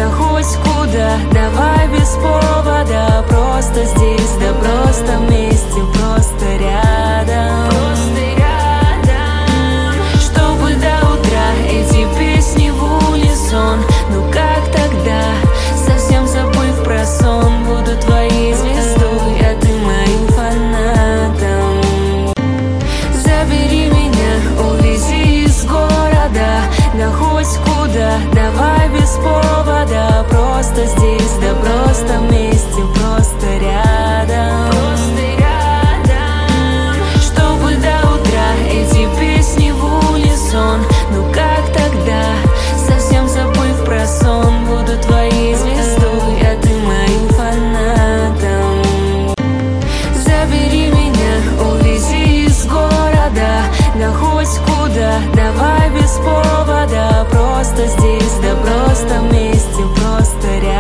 да хоть куда. Давай без повода, просто здесь, да просто вместе, просто рядом. Чтобы до утра эти песни в унисон. Ну как тогда, совсем забыв про сон, буду твоей звездой, а ты моим фанатом. Забери меня, увези из города, да хоть куда. Давай без повода, просто здесь, да просто вместе, просто рядом. Чтобы до утра эти песни в унисон. Ну как тогда, совсем забыв про сон, буду твоей звездой, а ты моим фанатом. Забери меня, увези из города, да хоть куда. Давай без повода, просто здесь, да просто вместе, просто рядом.